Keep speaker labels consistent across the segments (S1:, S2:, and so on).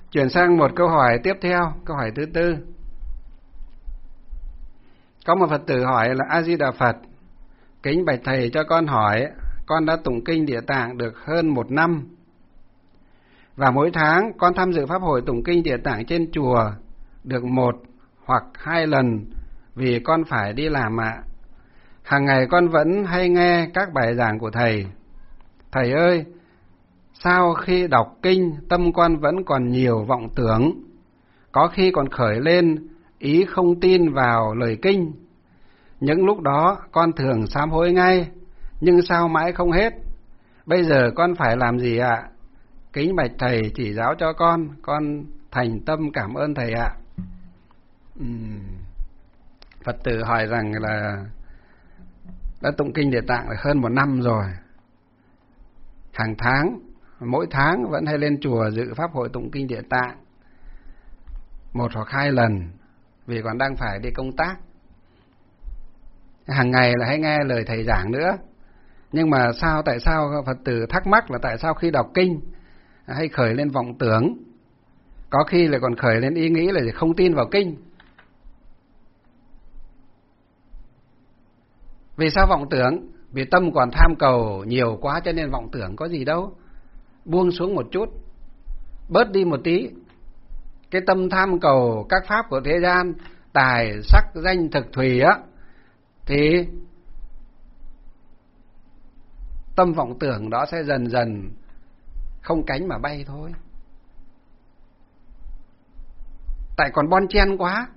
S1: Chuyển sang một câu hỏi tiếp theo, câu hỏi thứ tư. Có một Phật tử hỏi là: A Di Đà Phật, kính bạch thầy cho con hỏi, con đã tụng kinh Địa Tạng được hơn 1 năm, và mỗi tháng con tham dự pháp hội tụng kinh Địa Tạng trên chùa được 1 hoặc 2 lần vì con phải đi làm ạ. Hàng ngày con vẫn hay nghe các bài giảng của thầy. Thầy ơi, sao khi đọc kinh tâm con vẫn còn nhiều vọng tưởng, có khi còn khởi lên ý không tin vào lời kinh. Những lúc đó con thường sám hối ngay, nhưng sao mãi không hết. Bây giờ con phải làm gì ạ? Kính bạch thầy chỉ giáo cho con thành tâm cảm ơn thầy ạ. Phật tử hỏi rằng là đã tụng kinh Địa Tạng hơn 1 năm rồi, hàng tháng, mỗi tháng vẫn hay lên chùa dự pháp hội tụng kinh Địa Tạng 1 hoặc 2 lần vì còn đang phải đi công tác. Hàng ngày là hay nghe lời thầy giảng nữa. Nhưng mà tại sao Phật tử thắc mắc là tại sao khi đọc kinh hay khởi lên vọng tưởng, có khi lại còn khởi lên ý nghĩ là không tin vào kinh. Vì sao vọng tưởng? Vì tâm còn tham cầu nhiều quá cho nên vọng tưởng, có gì đâu. Buông xuống một chút, bớt đi một tí. Cái tâm tham cầu các pháp của thế gian, tài, sắc, danh, thực, thùy á, thì tâm vọng tưởng đó sẽ dần dần không cánh mà bay thôi. Tại còn bon chen quá,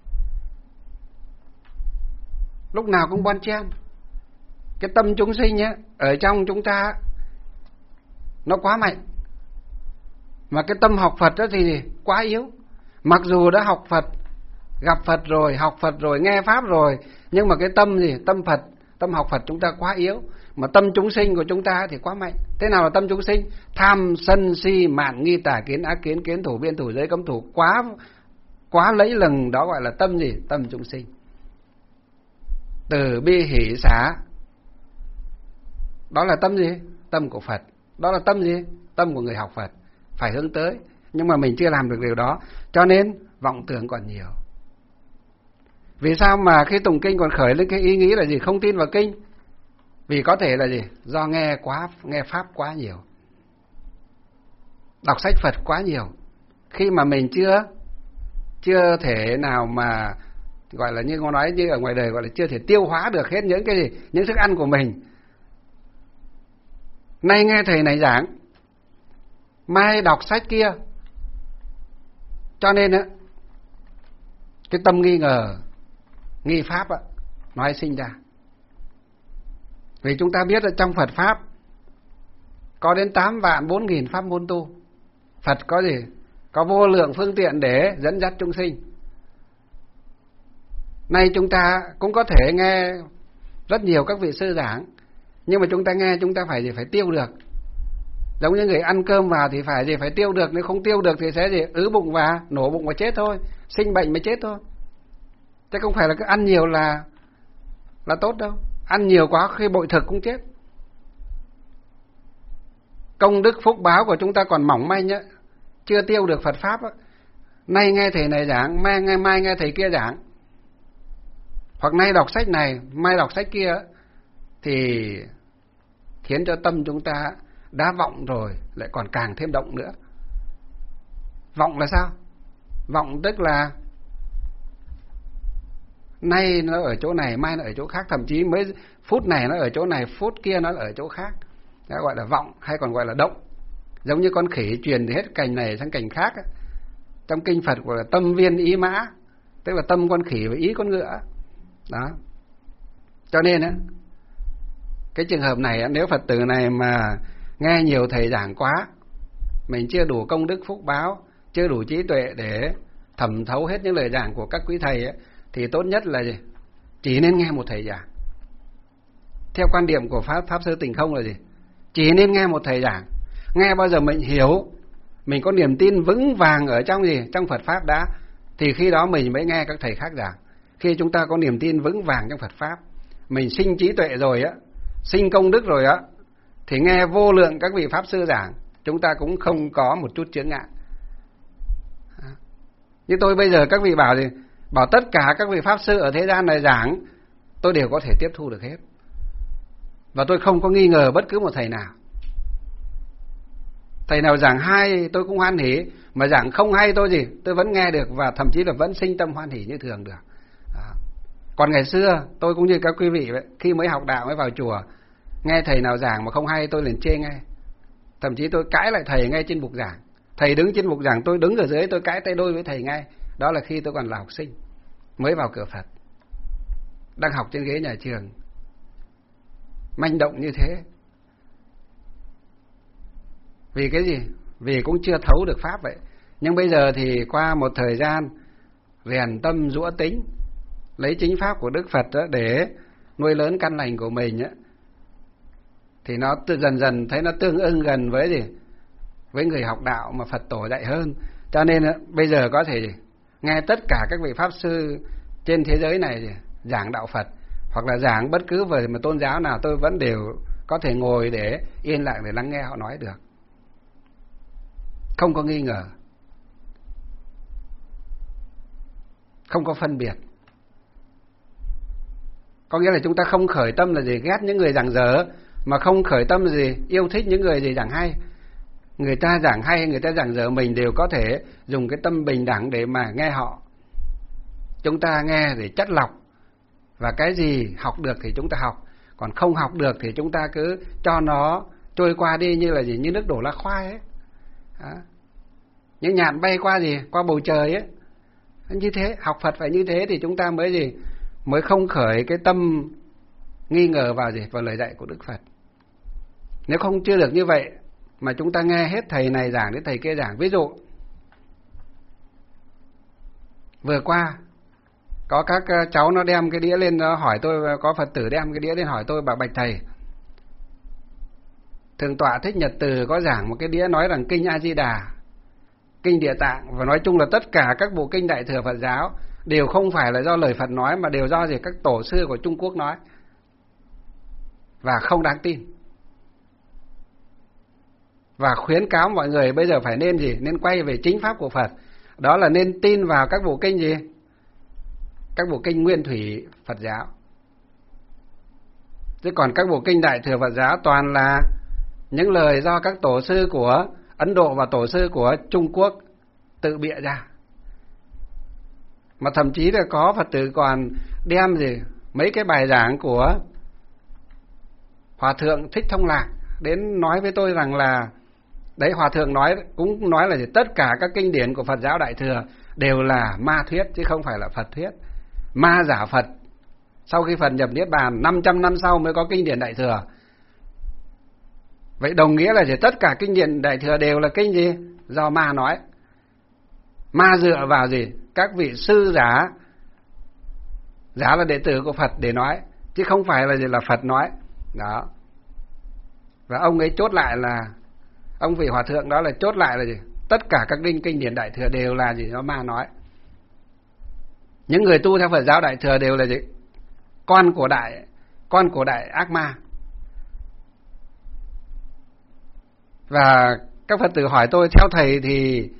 S1: lúc nào cũng bon chen. Cái tâm chúng sinh á, ở trong chúng ta nó quá mạnh, mà cái tâm học Phật đó thì quá yếu. Mặc dù đã học Phật, gặp Phật rồi, học Phật rồi, nghe pháp rồi, nhưng mà cái tâm Phật, tâm học Phật chúng ta quá yếu, mà tâm chúng sinh của chúng ta thì quá mạnh. Thế nào là tâm chúng sinh? Tham sân si mạn nghi tà kiến ác kiến, kiến thủ biên thủ giới cấm thủ, quá lấy lừng, đó gọi là tâm tâm chúng sinh. Từ bi hỷ xả, đó là tâm tâm của Phật. Đó là tâm tâm của người học Phật, phải hướng tới. Nhưng mà mình chưa làm được điều đó, cho nên vọng tưởng còn nhiều. Vì sao mà khi tụng kinh còn khởi lên cái ý nghĩ là không tin vào kinh? Vì có thể là do nghe pháp quá nhiều, đọc sách Phật quá nhiều. Khi mà mình chưa thể nào mà gọi là như con nói như ở ngoài đời gọi là chưa thể tiêu hóa được hết những thức ăn của mình. Nay nghe thầy này giảng, mai đọc sách kia, cho nên á cái tâm nghi ngờ, nghi pháp á, nó hay sinh ra. Vì chúng ta biết là trong Phật pháp có đến 8.400.000 pháp môn tu. Phật có vô lượng phương tiện để dẫn dắt chúng sinh. Nay chúng ta cũng có thể nghe rất nhiều các vị sư giảng, nhưng mà chúng ta nghe chúng ta phải tiêu được. Giống như người ăn cơm vào thì phải tiêu được, nếu không tiêu được thì sẽ ứ bụng và nổ bụng và chết thôi, sinh bệnh mới chết thôi. Chứ không phải là cứ ăn nhiều là tốt đâu. Ăn nhiều quá khi bội thực cũng chết. Công đức phúc báo của chúng ta còn mỏng manh nhá, chưa tiêu được Phật pháp á. Nay nghe thầy này giảng, mai nghe thầy kia giảng, hoặc nay đọc sách này, mai đọc sách kia, thì khiến cho tâm chúng ta đã vọng rồi lại còn càng thêm động nữa. Vọng là sao? Vọng tức là nay nó ở chỗ này, mai nó ở chỗ khác, thậm chí mới phút này nó ở chỗ này, phút kia nó ở chỗ khác. Đó gọi là vọng, hay còn gọi là động. Giống như con khỉ truyền thì hết cành này sang cành khác. Trong kinh Phật gọi là tâm viên ý mã, tức là tâm con khỉ và ý con ngựa. Đó. Cho nên á, cái trường hợp này nếu Phật tử này mà nghe nhiều thầy giảng quá, mình chưa đủ công đức phúc báo, chưa đủ trí tuệ để thẩm thấu hết những lời giảng của các quý thầy ấy, thì tốt nhất là chỉ nên nghe một thầy giảng. Theo quan điểm của Pháp Sư Tình Không là chỉ nên nghe một thầy giảng. Nghe bao giờ mình hiểu, mình có niềm tin vững vàng ở trong Phật Pháp đã, thì khi đó mình mới nghe các thầy khác giảng. Khi chúng ta có niềm tin vững vàng trong Phật Pháp, mình sinh trí tuệ rồi á, sinh công đức rồi á, thì nghe vô lượng các vị Pháp Sư giảng, chúng ta cũng không có một chút chướng ngại. Như tôi bây giờ các vị bảo gì, bảo tất cả các vị pháp sư ở thế gian này giảng, tôi đều có thể tiếp thu được hết. Và tôi không có nghi ngờ bất cứ một thầy nào. Thầy nào giảng hay tôi cũng hoan hỉ, mà giảng không hay tôi vẫn nghe được, và thậm chí là vẫn sinh tâm hoan hỉ như thường được. Đó. Còn ngày xưa tôi cũng như các quý vị vậy, khi mới học đạo mới vào chùa, nghe thầy nào giảng mà không hay tôi liền chê ngay. Thậm chí tôi cãi lại thầy ngay trên bục giảng. Thầy đứng trên bục giảng, tôi đứng ở dưới, tôi cãi tay đôi với thầy ngay. Đó là khi tôi còn là học sinh, mới vào cửa Phật, đang học trên ghế nhà trường, manh động như thế. Vì cái gì? Vì cũng chưa thấu được Pháp vậy. Nhưng bây giờ thì qua một thời gian rèn tâm giũa tính, lấy chính Pháp của Đức Phật đó để nuôi lớn căn lành của mình á, thì nó dần dần thấy nó tương ưng gần với gì? Với người học đạo mà Phật tổ dạy hơn. Cho nên bây giờ có thể nghe tất cả các vị Pháp sư trên thế giới này giảng đạo Phật, hoặc là giảng bất cứ về một tôn giáo nào, tôi vẫn đều có thể ngồi để yên lặng để lắng nghe họ nói được, không có nghi ngờ, không có phân biệt. Có nghĩa là chúng ta không khởi tâm là gì ghét những người giảng dở, mà không khởi tâm là gì yêu thích những người gì giảng hay. Người ta giảng hay, người ta giảng dở, mình đều có thể dùng cái tâm bình đẳng để mà nghe họ. Chúng ta nghe để chắt lọc, và cái gì học được thì chúng ta học, còn không học được thì chúng ta cứ cho nó trôi qua đi, như là gì, như nước đổ lá khoai ấy. Đó. Những nhạn bay qua gì, qua bầu trời ấy. Như thế, học Phật phải như thế thì chúng ta mới gì, mới không khởi cái tâm nghi ngờ vào gì, vào lời dạy của Đức Phật. Nếu không chưa được như vậy mà chúng ta nghe hết thầy này giảng đến thầy kia giảng. Ví dụ vừa qua có các cháu nó đem cái đĩa lên, nó hỏi tôi, có Phật tử đem cái đĩa lên hỏi tôi, bảo bạch thầy, Thượng tọa Thích Nhật Từ có giảng một cái đĩa nói rằng kinh A Di Đà, kinh Địa Tạng, và nói chung là tất cả các bộ kinh Đại thừa Phật giáo đều không phải là do lời Phật nói, mà đều do gì các tổ sư của Trung Quốc nói, và không đáng tin. Và khuyến cáo mọi người bây giờ phải nên gì, nên quay về chính pháp của Phật, đó là nên tin vào các bộ kinh gì, các bộ kinh nguyên thủy Phật giáo. Chứ còn các bộ kinh Đại thừa Phật giáo toàn là những lời do các tổ sư của Ấn Độ và tổ sư của Trung Quốc tự bịa ra. Mà thậm chí là có Phật tử còn đem gì mấy cái bài giảng của Hòa Thượng Thích Thông Lạc đến nói với tôi rằng là đấy, Hòa Thượng cũng nói là gì, tất cả các kinh điển của Phật giáo Đại thừa đều là ma thuyết chứ không phải là Phật thuyết. Ma giả Phật, sau khi Phật nhập Niết Bàn 500 năm sau mới có kinh điển Đại thừa. Vậy đồng nghĩa là gì, tất cả kinh điển Đại thừa đều là kinh gì, do ma nói. Ma dựa vào gì, các vị sư giả là đệ tử của Phật để nói, chứ không phải là gì là Phật nói. Đó. Và ông ấy chốt lại là, ông vị Hòa Thượng đó là chốt lại là gì, tất cả các kinh điển Đại thừa đều là gì, do ma nói. Những người tu theo Phật giáo Đại thừa đều là gì, con của đại ác ma. Và các Phật tử hỏi tôi, theo thầy thì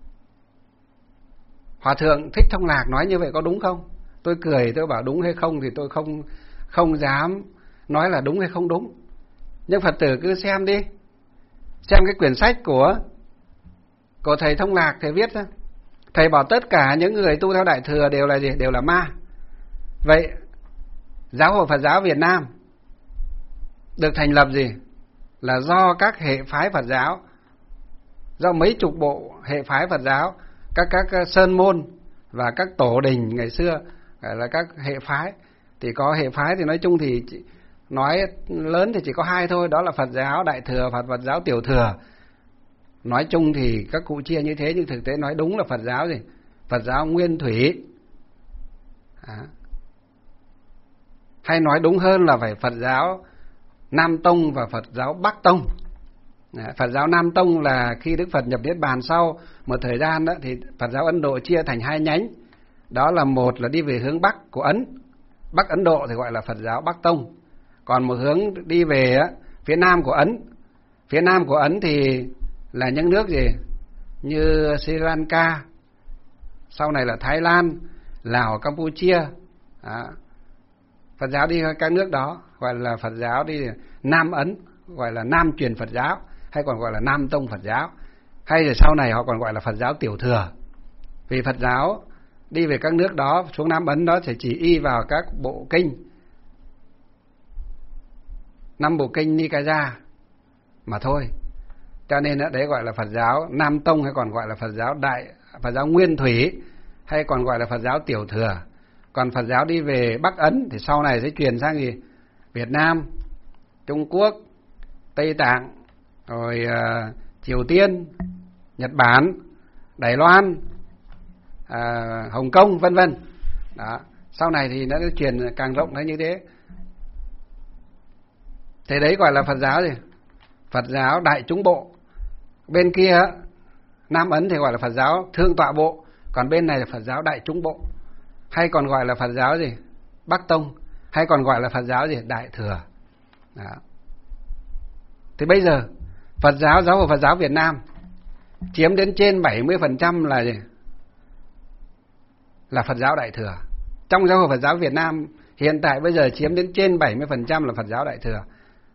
S1: Hòa Thượng Thích Thông Lạc nói như vậy có đúng không? Tôi cười, tôi bảo đúng hay không thì tôi không dám nói là đúng hay không đúng. Nhưng Phật tử cứ xem đi, xem cái quyển sách của thầy Thông Lạc, thầy viết ra. Thầy bảo tất cả những người tu theo Đại thừa đều là gì? Đều là ma. Vậy Giáo hội Phật giáo Việt Nam được thành lập gì? Là do các hệ phái Phật giáo, do mấy chục bộ hệ phái Phật giáo, các sơn môn và các tổ đình ngày xưa là các hệ phái. Thì có hệ phái thì nói chung thì nói lớn thì chỉ có hai thôi, đó là Phật giáo Đại thừa và Phật giáo Tiểu thừa. Nói chung thì các cụ chia như thế, nhưng thực tế nói đúng là Phật giáo gì? Phật giáo Nguyên Thủy. Hay nói đúng hơn là phải Phật giáo Nam Tông và Phật giáo Bắc Tông. Phật giáo Nam Tông là khi Đức Phật nhập Niết Bàn sau một thời gian đó, thì Phật giáo Ấn Độ chia thành hai nhánh. Đó là một là đi về hướng Bắc của Bắc Ấn Độ thì gọi là Phật giáo Bắc Tông. Còn một hướng đi về phía Nam của Ấn. Phía Nam của Ấn thì là những nước gì? Như Sri Lanka, sau này là Thái Lan, Lào, Campuchia. Đó. Phật giáo đi các nước đó gọi là Phật giáo đi Nam Ấn, gọi là Nam truyền Phật giáo, hay còn gọi là Nam tông Phật giáo, hay rồi sau này họ còn gọi là Phật giáo tiểu thừa. Vì Phật giáo đi về các nước đó, xuống Nam Ấn đó thì chỉ y vào các bộ kinh, 5 bộ kinh Nikaya mà thôi. Cho nên đấy gọi là Phật giáo Nam tông, hay còn gọi là Phật giáo Nguyên thủy, hay còn gọi là Phật giáo tiểu thừa. Còn Phật giáo đi về Bắc Ấn thì sau này sẽ truyền sang gì? Việt Nam, Trung Quốc, Tây Tạng, rồi Triều Tiên, Nhật Bản, Đài Loan, Hồng Kông, vân vân. Đó. Sau này thì nó truyền càng rộng như thế. Thế đấy gọi là Phật giáo gì? Phật giáo Đại Chúng Bộ. Bên kia Nam Ấn thì gọi là Phật giáo Thương Tọa Bộ, còn bên này là Phật giáo Đại Chúng Bộ, hay còn gọi là Phật giáo gì? Bắc Tông, hay còn gọi là Phật giáo gì? Đại Thừa. Đó. Thì bây giờ giáo hội Phật giáo Việt Nam chiếm đến trên 70% là gì? Là Phật giáo Đại Thừa. Trong giáo hội Phật giáo Việt Nam hiện tại bây giờ chiếm đến trên 70% là Phật giáo Đại Thừa.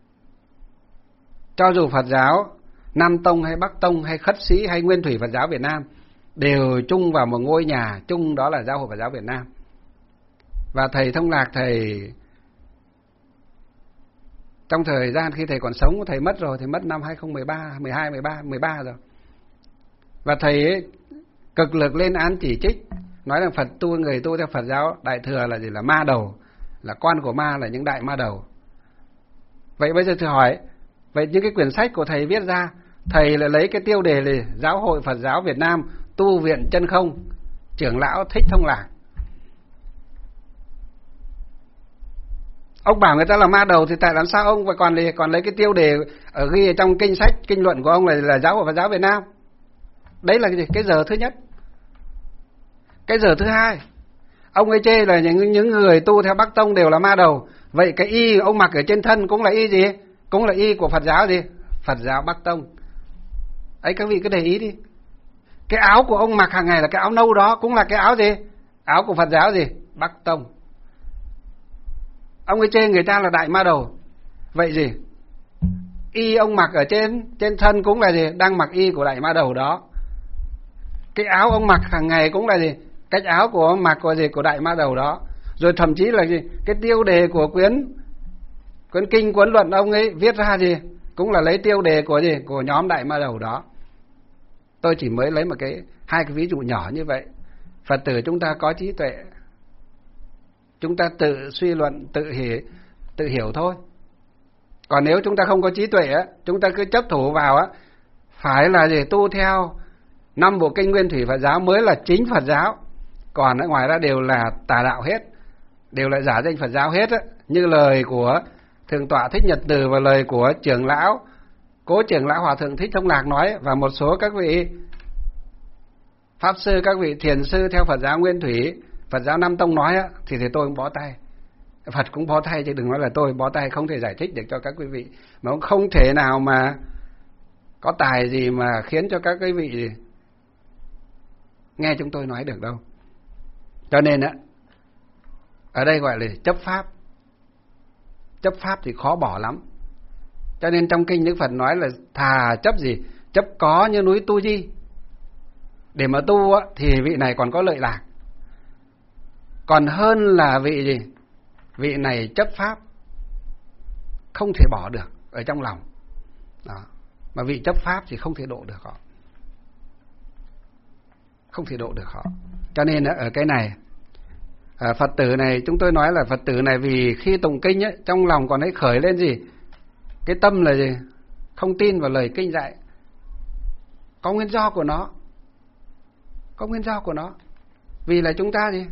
S1: Cho dù Phật giáo Nam Tông hay Bắc Tông hay Khất Sĩ hay Nguyên thủy Phật giáo Việt Nam đều chung vào một ngôi nhà chung, đó là giáo hội Phật giáo Việt Nam. Và thầy Thông Lạc, thầy trong thời gian khi thầy còn sống, thầy mất rồi, thầy mất năm 2013, 13 rồi. Và thầy ấy cực lực lên án chỉ trích, nói rằng người tu theo Phật giáo Đại Thừa là gì? Là ma đầu, là con của ma, là những đại ma đầu. Vậy bây giờ thầy hỏi, vậy những cái quyển sách của thầy viết ra, thầy lại lấy cái tiêu đề là Giáo hội Phật giáo Việt Nam Tu viện Chân Không, trưởng lão Thích Thông Lạc. Ông bảo người ta là ma đầu thì tại làm sao ông còn lấy cái tiêu đề ghi ở trong kinh sách, kinh luận của ông là Giáo hội Phật giáo Việt Nam? Đấy là cái gì? Cái giờ thứ nhất. Cái giờ thứ hai, ông ấy chê là những người tu theo Bắc Tông đều là ma đầu. Vậy cái y ông mặc ở trên thân cũng là y gì? Cũng là y của Phật giáo gì? Phật giáo Bắc Tông. Ấy các vị cứ để ý đi. Cái áo của ông mặc hàng ngày là cái áo nâu đó cũng là cái áo gì? Áo của Phật giáo gì? Bắc Tông. Ông ấy chê người ta là đại ma đầu. Vậy gì? Y ông mặc ở trên thân cũng là gì? Đang mặc y của đại ma đầu đó. Cái áo ông mặc hàng ngày cũng là gì? Cách áo của ông mặc của gì? Của đại ma đầu đó. Rồi thậm chí là gì? Cái tiêu đề của quyển kinh, cuốn luận ông ấy viết ra gì? Cũng là lấy tiêu đề của gì? Của nhóm đại ma đầu đó. Tôi chỉ mới lấy hai cái ví dụ nhỏ như vậy. Phật tử chúng ta có trí tuệ, chúng ta tự suy luận, tự hiểu thôi. Còn nếu chúng ta không có trí tuệ á, chúng ta cứ chấp thủ vào á, phải là gì? Tu theo 5 bộ kinh Nguyên thủy Phật giáo mới là chính Phật giáo. Còn ở ngoài ra đều là tà đạo hết, đều là giả danh Phật giáo hết á. Như lời của Thượng tọa Thích Nhật Từ và lời của cố trưởng lão Hòa thượng Thích Thông Lạc nói, và một số các vị pháp sư, các vị thiền sư theo Phật giáo Nguyên thủy, Phật giáo Nam Tông nói á, thì tôi cũng bó tay. Phật cũng bó tay, chứ đừng nói là tôi bó tay, không thể giải thích được cho các quý vị. Mà cũng không thể nào mà có tài gì mà khiến cho các quý vị nghe chúng tôi nói được đâu. Cho nên á, ở đây gọi là chấp pháp. Chấp pháp thì khó bỏ lắm. Cho nên trong kinh Đức Phật nói là thà chấp gì? Chấp có như núi Tu Di. Để mà tu á, thì vị này còn có lợi lạc. Còn hơn là vị gì? Vị này chấp pháp, không thể bỏ được ở trong lòng. Đó. Mà vị chấp pháp thì không thể độ được họ. Không thể độ được họ. Cho nên ở cái này, Phật tử này, chúng tôi nói là Phật tử này vì khi tụng kinh ấy, trong lòng còn ấy khởi lên gì? Cái tâm là gì? Không tin vào lời kinh dạy. Có nguyên do của nó. Có nguyên do của nó. Vì là chúng ta gì?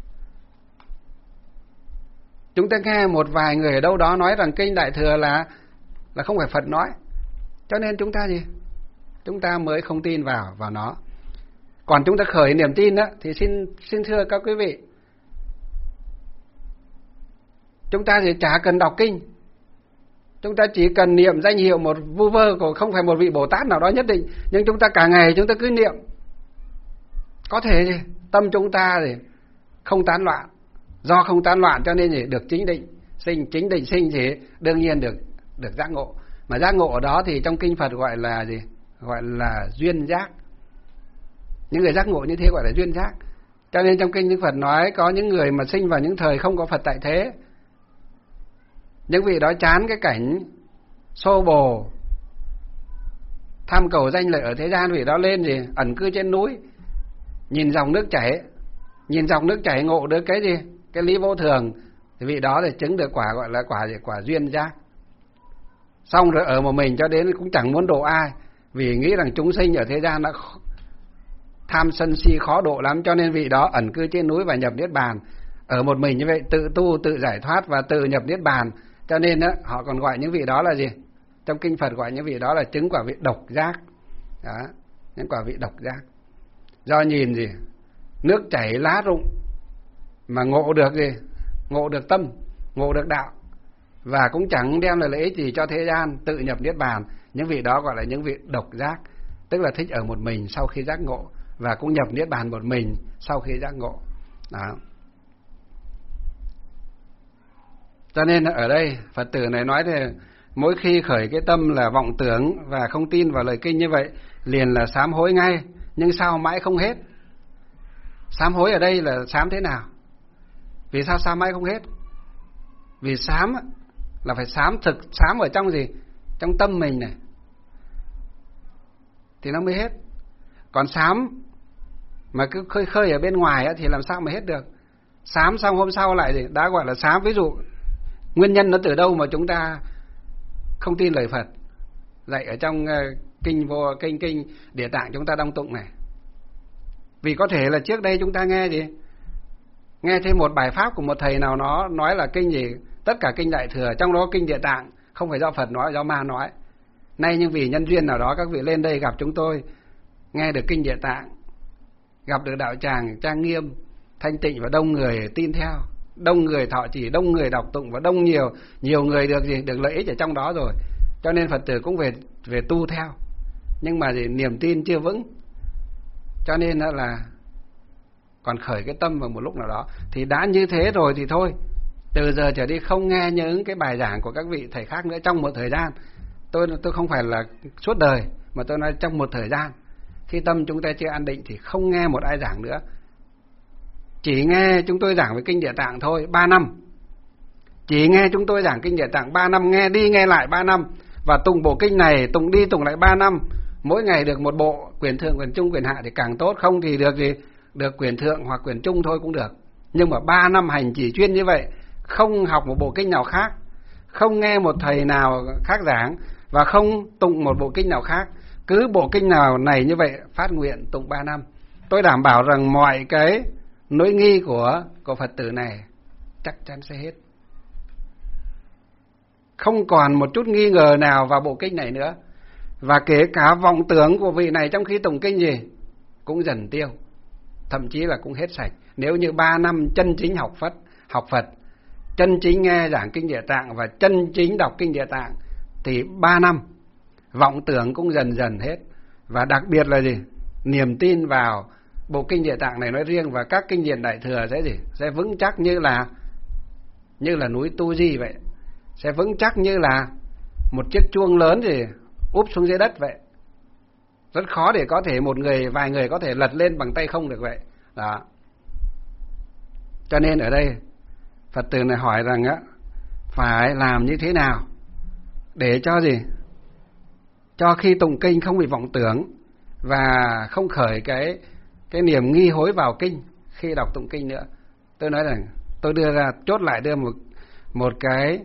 S1: Chúng ta nghe một vài người ở đâu đó nói rằng kinh Đại Thừa là không phải Phật nói. Cho nên chúng ta gì? Chúng ta mới không tin vào nó. Còn chúng ta khởi niềm tin đó, thì xin thưa các quý vị, chúng ta thì chả cần đọc kinh. Chúng ta chỉ cần niệm danh hiệu một vu vơ của không phải một vị Bồ Tát nào đó nhất định, nhưng chúng ta cả ngày chúng ta cứ niệm. Có thể tâm chúng ta thì không tán loạn, do không tán loạn cho nên thì được chính định sinh thì đương nhiên được giác ngộ. Mà giác ngộ ở đó thì trong kinh Phật gọi là gì? Gọi là duyên giác. Những người giác ngộ như thế gọi là duyên giác. Cho nên trong kinh Đức Phật nói có những người mà sinh vào những thời không có Phật tại thế, những vị đó chán cái cảnh xô bồ tham cầu danh lợi ở thế gian, vị đó lên gì ẩn cư trên núi, nhìn dòng nước chảy ngộ được cái gì? Cái lý vô thường, thì vị đó thì chứng được quả gọi là quả duyên giác. Xong rồi ở một mình cho đến cũng chẳng muốn độ ai, vì nghĩ rằng chúng sinh ở thế gian đã tham sân si khó độ lắm, cho nên vị đó ẩn cư trên núi và nhập niết bàn. Ở một mình như vậy tự tu, tự giải thoát và tự nhập niết bàn. Cho nên đó, họ còn gọi những vị đó là gì? Trong kinh Phật gọi những vị đó là chứng quả vị độc giác. Đó, những quả vị độc giác. Do nhìn gì? Nước chảy lá rụng mà ngộ được gì? Ngộ được tâm, ngộ được đạo, và cũng chẳng đem lại lợi ích gì cho thế gian, tự nhập niết bàn. Những vị đó gọi là những vị độc giác, tức là thích ở một mình sau khi giác ngộ, và cũng nhập niết bàn một mình sau khi giác ngộ. Đó. Cho nên ở đây Phật tử này nói thì mỗi khi khởi cái tâm là vọng tưởng và không tin vào lời kinh như vậy, liền là sám hối ngay, nhưng sao mãi không hết? Sám hối ở đây là sám thế nào? Vì sao sám mãi không hết? Vì sám là phải sám thực, sám ở trong gì? Trong tâm mình này thì nó mới hết. Còn sám mà cứ khơi ở bên ngoài thì làm sao mà hết được? Sám xong hôm sau lại gì? Đã gọi là sám. Ví dụ nguyên nhân nó từ đâu mà chúng ta không tin lời Phật dạy ở trong kinh Địa Tạng chúng ta đong tụng này? Vì có thể là trước đây chúng ta nghe gì? Nghe thêm một bài pháp của một thầy nào nó nói là kinh gì? Tất cả kinh Đại Thừa, trong đó kinh Địa Tạng không phải do Phật nói, do ma nói. Nay nhưng vì nhân duyên nào đó các vị lên đây gặp chúng tôi, nghe được kinh Địa Tạng, gặp được đạo tràng trang nghiêm, thanh tịnh và đông người tin theo, đông người thọ trì, đông người đọc tụng và nhiều người được gì? Được lợi ích ở trong đó rồi. Cho nên Phật tử cũng về tu theo. Nhưng mà gì? Niềm tin chưa vững. Cho nên là còn khởi cái tâm vào một lúc nào đó, thì đã như thế rồi thì thôi, từ giờ trở đi không nghe những cái bài giảng của các vị thầy khác nữa trong một thời gian. Tôi không phải là suốt đời, mà tôi nói trong một thời gian. Khi tâm chúng ta chưa an định thì không nghe một ai giảng nữa. Chỉ nghe chúng tôi giảng về kinh Địa Tạng thôi, 3 năm. Chỉ nghe chúng tôi giảng kinh Địa Tạng 3 năm, nghe đi nghe lại 3 năm, và tụng bộ kinh này tụng đi tụng lại 3 năm. Mỗi ngày được một bộ, quyển thượng, quyển trung, quyển hạ thì càng tốt, không thì được gì? Được quyển thượng hoặc quyển trung thôi cũng được. Nhưng mà 3 năm hành chỉ chuyên như vậy, không học một bộ kinh nào khác, không nghe một thầy nào khác giảng, và không tụng một bộ kinh nào khác, cứ bộ kinh nào này như vậy phát nguyện tụng 3 năm. Tôi đảm bảo rằng mọi cái nỗi nghi của Phật tử này chắc chắn sẽ hết. Không còn một chút nghi ngờ nào vào bộ kinh này nữa. Và kể cả vọng tưởng của vị này trong khi tụng kinh gì cũng dần tiêu, thậm chí là cũng hết sạch. Nếu như 3 năm chân chính học Phật, chân chính nghe giảng kinh Địa Tạng và chân chính đọc kinh Địa Tạng, thì 3 năm vọng tưởng cũng dần dần hết. Và đặc biệt là gì? Niềm tin vào bộ kinh Địa Tạng này nói riêng và các kinh điển Đại Thừa sẽ gì? Sẽ vững chắc như là núi Tu Di vậy, sẽ vững chắc như là một chiếc chuông lớn thì úp xuống dưới đất vậy. Rất khó để có thể vài người có thể lật lên bằng tay không được vậy. Đó. Cho nên ở đây Phật tử này hỏi rằng phải làm như thế nào để cho gì? Cho khi tụng kinh không bị vọng tưởng và không khởi cái niềm nghi hối vào kinh khi đọc tụng kinh nữa. Tôi nói rằng tôi đưa một cái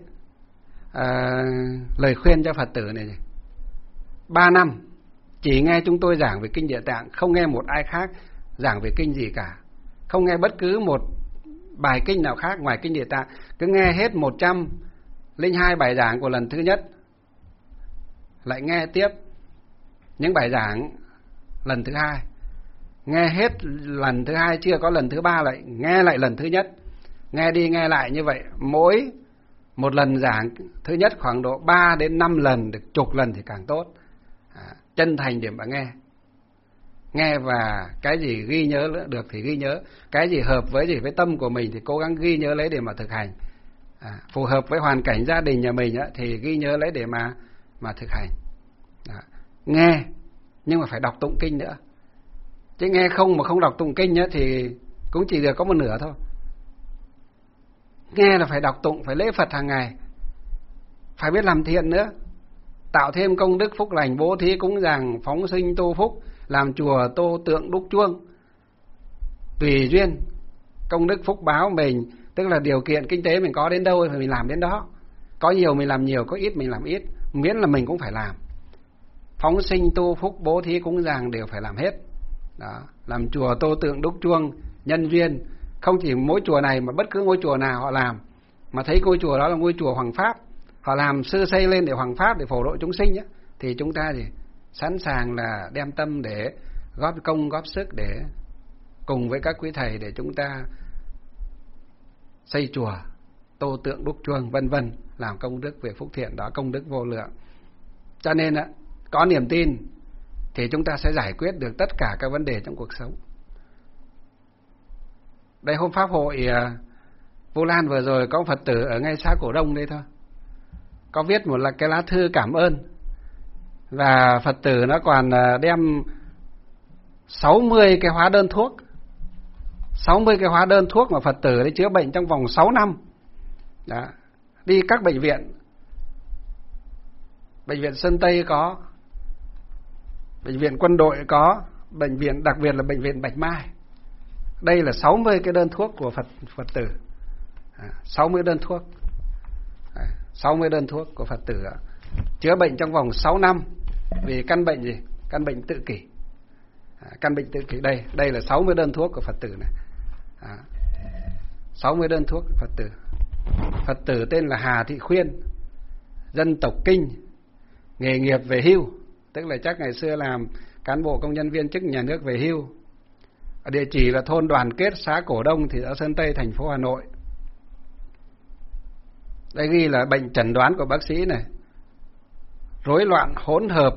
S1: lời khuyên cho Phật tử này. 3 năm chỉ nghe chúng tôi giảng về kinh Địa Tạng, không nghe một ai khác giảng về kinh gì cả, không nghe bất cứ một bài kinh nào khác ngoài kinh Địa Tạng, cứ nghe hết 102 bài giảng của lần thứ nhất, lại nghe tiếp những bài giảng lần thứ hai, nghe hết lần thứ hai chưa có lần thứ ba lại nghe lại lần thứ nhất, nghe đi nghe lại như vậy, mỗi một lần giảng thứ nhất khoảng độ 3 đến 5 lần, được chục lần thì càng tốt. Chân thành điểm mà nghe. nghe và cái gì ghi nhớ được thì ghi nhớ, cái gì hợp với tâm của mình thì cố gắng ghi nhớ lấy để mà thực hành. Phù hợp với hoàn cảnh gia đình nhà mình thì ghi nhớ lấy để mà thực hành. Nghe nhưng mà phải đọc tụng kinh nữa, chứ nghe không mà không đọc tụng kinh thì cũng chỉ được có một nửa thôi. Nghe là phải đọc tụng, phải lễ Phật hàng ngày, phải biết làm thiện nữa, tạo thêm công đức phúc lành, bố thí cúng dường, phóng sinh tu phúc, làm chùa tô tượng đúc chuông, tùy duyên công đức phúc báo mình, tức là điều kiện kinh tế mình có đến đâu thì mình làm đến đó, có nhiều mình làm nhiều, có ít mình làm ít, miễn là mình cũng phải làm. Phóng sinh tu phúc, bố thí cúng dường đều phải làm hết đó. Làm chùa tô tượng đúc chuông, nhân duyên, không chỉ mỗi chùa này mà bất cứ ngôi chùa nào họ làm mà thấy ngôi chùa đó là ngôi chùa Hoàng Pháp, họ làm sư xây lên để Hoàng Pháp, để phổ độ chúng sinh thì chúng ta thì sẵn sàng là đem tâm để góp công góp sức để cùng với các quý thầy để chúng ta xây chùa, tô tượng đúc chuông vân vân, làm công đức về phúc thiện đó, công đức vô lượng. Cho nên có niềm tin thì chúng ta sẽ giải quyết được tất cả các vấn đề trong cuộc sống. Đây hôm pháp hội Vu Lan vừa rồi có Phật tử ở ngay xã Cổ Đông đây thôi, có viết một cái lá thư cảm ơn, và Phật tử nó còn đem 60 cái hóa đơn thuốc, 60 cái hóa đơn thuốc mà Phật tử đấy chữa bệnh trong vòng 6 năm đó, đi các bệnh viện Sơn Tây có, bệnh viện quân đội có, bệnh viện đặc biệt là bệnh viện Bạch Mai. Đây là 60 cái đơn thuốc của Phật tử, 60 đơn thuốc, 60 đơn thuốc của Phật tử chữa bệnh trong vòng 6 năm vì căn bệnh gì? Căn bệnh tự kỷ. Căn bệnh tự kỷ đây là 60 đơn thuốc của Phật tử này. 60 đơn thuốc của Phật tử. Phật tử tên là Hà Thị Khuyên, dân tộc Kinh, nghề nghiệp về hưu, tức là chắc ngày xưa làm cán bộ công nhân viên chức nhà nước về hưu. Địa chỉ là thôn Đoàn Kết, xã Cổ Đông, thị xã Sơn Tây, thành phố Hà Nội. Đây ghi là bệnh chẩn đoán của bác sĩ này: rối loạn hỗn hợp,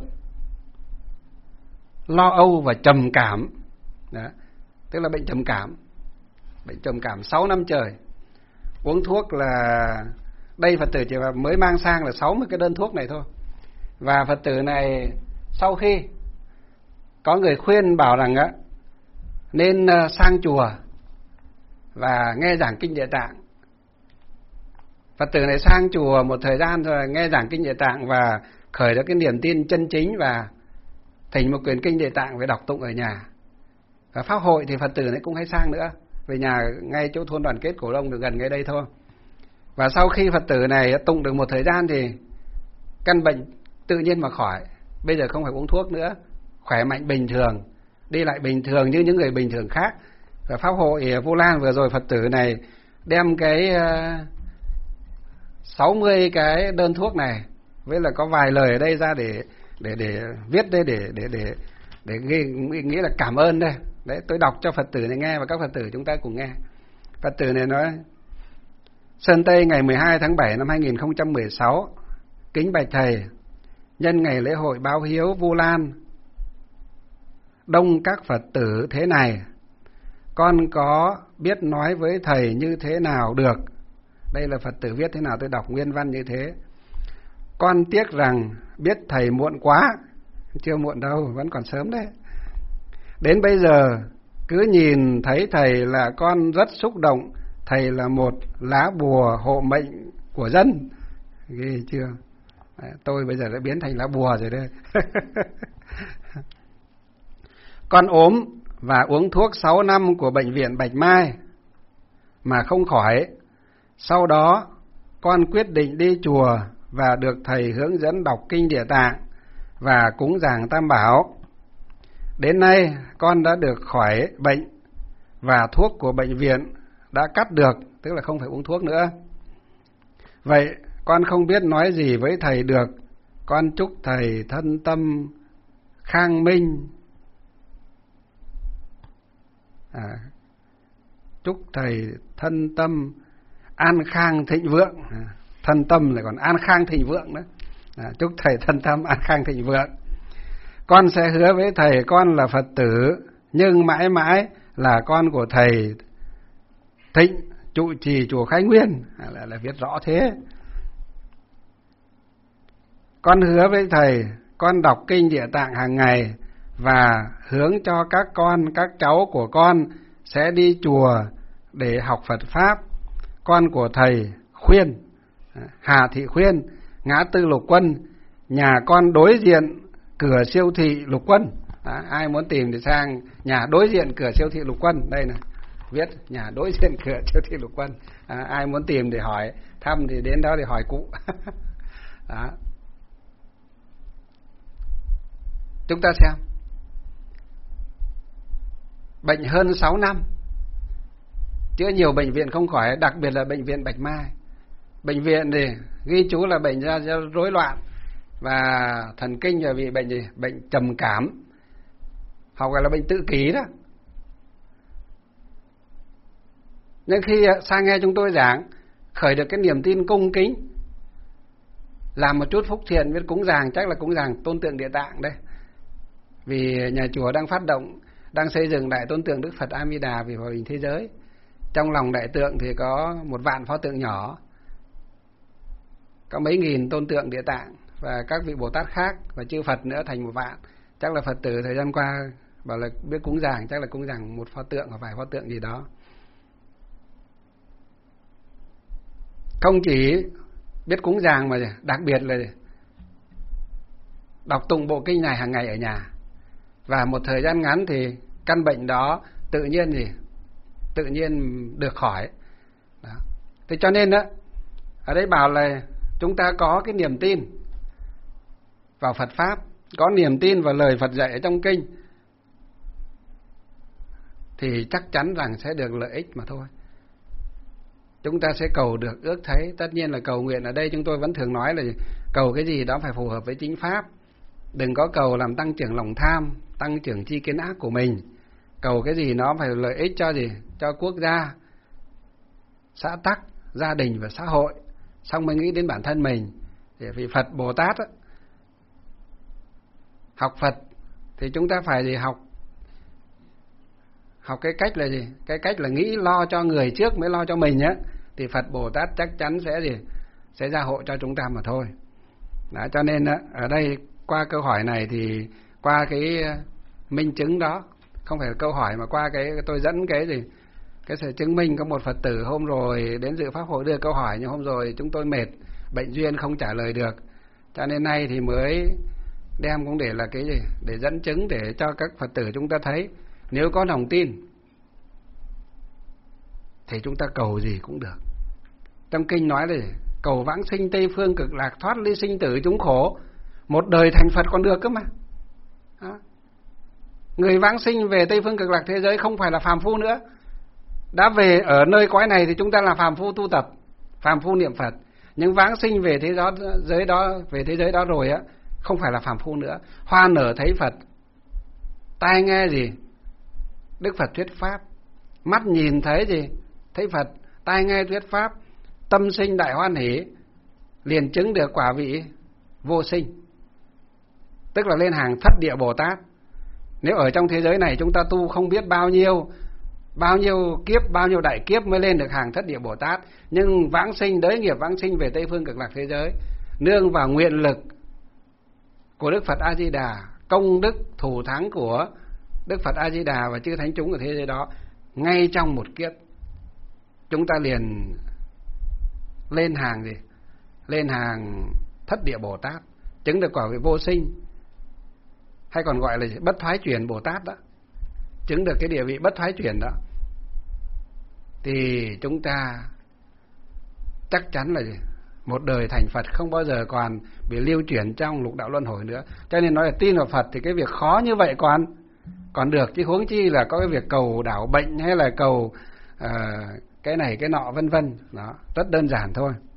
S1: lo âu và trầm cảm. Đó, tức là bệnh trầm cảm. Bệnh trầm cảm 6 năm trời. Uống thuốc là đây Phật tử chỉ mới mang sang là 60 cái đơn thuốc này thôi. Và Phật tử này sau khi có người khuyên bảo rằng nên sang chùa và nghe giảng kinh Địa Tạng. Phật tử này sang chùa một thời gian rồi nghe giảng kinh Địa Tạng và khởi ra cái niềm tin chân chính và thỉnh một quyển kinh Địa Tạng về đọc tụng ở nhà. Và pháp hội thì Phật tử này cũng hay sang nữa, về nhà ngay chỗ thôn Đoàn Kết Cổ Đông được gần ngay đây thôi. Và sau khi Phật tử này tụng được một thời gian thì căn bệnh tự nhiên mà khỏi, bây giờ không phải uống thuốc nữa, khỏe mạnh bình thường, đi lại bình thường như những người bình thường khác. Và pháp hội Vu Lan vừa rồi Phật tử này đem cái 60 cái đơn thuốc này với là có vài lời ở đây ra để viết đây để nghĩ là cảm ơn đây. Đấy, tôi đọc cho Phật tử này nghe và các Phật tử chúng ta cùng nghe. Phật tử này nói: Sơn Tây ngày 12 tháng 7 năm 2016, kính bạch thầy, nhân ngày lễ hội báo hiếu Vu Lan đông các Phật tử thế này, con có biết nói với thầy như thế nào được. Đây là Phật tử viết thế nào, tôi đọc nguyên văn như thế. Con tiếc rằng biết thầy muộn quá. Chưa muộn đâu, vẫn còn sớm đấy. Đến bây giờ cứ nhìn thấy thầy là con rất xúc động. Thầy là một lá bùa hộ mệnh của dân. Ghê chưa? Tôi bây giờ đã biến thành lá bùa rồi đây. Con ốm và uống thuốc 6 năm của bệnh viện Bạch Mai mà không khỏi. Sau đó con quyết định đi chùa và được thầy hướng dẫn đọc kinh Địa Tạng và cúng dường Tam Bảo. Đến nay con đã được khỏi bệnh và thuốc của bệnh viện đã cắt được, tức là không phải uống thuốc nữa. Vậy con không biết nói gì với thầy được. Con chúc thầy thân tâm khang minh, chúc thầy thân tâm an khang thịnh vượng. Thân tâm lại còn an khang thịnh vượng nữa. Chúc thầy thân tâm an khang thịnh vượng. Con sẽ hứa với thầy con là Phật tử, nhưng mãi mãi là con của thầy Thịnh, trụ trì chùa Khai Nguyên. Là viết rõ thế. Con hứa với thầy, con đọc kinh Địa Tạng hàng ngày và hướng cho các con, các cháu của con sẽ đi chùa để học Phật Pháp. Con của thầy Khuyên, Hà Thị Khuyên, ngã tư Lục Quân, nhà con đối diện cửa siêu thị Lục Quân. Ai muốn tìm thì sang nhà đối diện cửa siêu thị Lục Quân. Đây này, viết nhà đối diện cửa siêu thị Lục Quân. Ai muốn tìm để hỏi thăm thì đến đó để hỏi cụ. Đó. Chúng ta xem, bệnh hơn 6 năm, chữa nhiều bệnh viện không khỏi, đặc biệt là bệnh viện Bạch Mai. Bệnh viện thì ghi chú là bệnh do rối loạn và thần kinh, rồi bị bệnh gì? Bệnh trầm cảm, hoặc gọi là bệnh tự kỷ đó. Nhưng khi sang nghe chúng tôi giảng, khởi được cái niềm tin cung kính, làm một chút phúc thiện, biết cúng dường, chắc là cúng dường tôn tượng Địa Tạng đây. Vì nhà chùa đang phát động, đang xây dựng đại tôn tượng Đức Phật A Di Đà vì hòa bình thế giới. Trong lòng đại tượng thì có 1.000.000 pho tượng nhỏ, có mấy nghìn tôn tượng Địa Tạng và các vị Bồ Tát khác và chư Phật nữa thành 1.000.000. Chắc là Phật tử thời gian qua bảo là biết cúng dường, chắc là cúng dường 1 pho tượng hoặc vài pho tượng gì đó. Không chỉ biết cúng dường mà đặc biệt là đọc tụng bộ kinh này hàng ngày ở nhà. Và một thời gian ngắn thì căn bệnh đó tự nhiên được khỏi. Đó. Thế cho nên đó, ở đây bảo là chúng ta có cái niềm tin vào Phật Pháp, có niềm tin vào lời Phật dạy ở trong kinh, thì chắc chắn rằng sẽ được lợi ích mà thôi. Chúng ta sẽ cầu được ước thấy. Tất nhiên là cầu nguyện ở đây chúng tôi vẫn thường nói là cầu cái gì đó phải phù hợp với chính Pháp. Đừng có cầu làm tăng trưởng lòng tham, tăng trưởng chi kiến ác của mình. Cầu cái gì nó phải lợi ích cho gì? Cho quốc gia, xã tắc, gia đình và xã hội. Xong mới nghĩ đến bản thân mình. Để vì Phật Bồ Tát á, học Phật thì chúng ta phải gì? Học cái cách là gì? Cái cách là nghĩ lo cho người trước mới lo cho mình á. Thì Phật Bồ Tát chắc chắn sẽ gì? Sẽ gia hộ cho chúng ta mà thôi. Đó, cho nên á, ở đây qua câu hỏi này thì qua cái minh chứng đó, không phải là câu hỏi mà qua cái tôi dẫn cái gì? Cái sự chứng minh. Có một Phật tử hôm rồi đến dự pháp hội đưa câu hỏi, nhưng hôm rồi chúng tôi mệt, bệnh duyên không trả lời được. Cho nên nay thì mới đem cũng để là cái gì? Để dẫn chứng để cho các Phật tử chúng ta thấy, nếu có lòng tin thì chúng ta cầu gì cũng được. Trong kinh nói là cầu vãng sinh Tây Phương Cực Lạc, thoát ly sinh tử chúng khổ, một đời thành Phật còn được cơ mà. Đó. Người vãng sinh về Tây Phương Cực Lạc thế giới không phải là phàm phu nữa. Đã về ở nơi cõi này thì chúng ta là phàm phu tu tập, phàm phu niệm Phật. Nhưng vãng sinh về thế giới đó rồi á, không phải là phàm phu nữa. Hoa nở thấy Phật, tai nghe gì? Đức Phật thuyết pháp. Mắt nhìn thấy gì? Thấy Phật. Tai nghe thuyết pháp. Tâm sinh đại hoan hỷ, liền chứng được quả vị vô sinh, tức là lên hàng thất địa Bồ Tát. Nếu ở trong thế giới này chúng ta tu không biết bao nhiêu kiếp, bao nhiêu đại kiếp mới lên được hàng thất địa Bồ Tát. Nhưng vãng sinh, đới nghiệp vãng sinh về Tây Phương Cực Lạc thế giới, nương vào nguyện lực của Đức Phật A Di Đà, công đức thủ thắng của Đức Phật A Di Đà và chư thánh chúng ở thế giới đó, ngay trong một kiếp chúng ta liền lên hàng gì? Lên hàng thất địa Bồ Tát, chứng được quả vị vô sinh, hay còn gọi là bất thoái chuyển Bồ Tát đó, chứng được cái địa vị bất thoái chuyển đó. Thì chúng ta chắc chắn là gì? Một đời thành Phật, không bao giờ còn bị lưu chuyển trong lục đạo luân hồi nữa. Cho nên nói là tin vào Phật thì cái việc khó như vậy còn được, chứ huống chi là có cái việc cầu đảo bệnh hay là cầu cái này cái nọ vân vân. Đó, rất đơn giản thôi.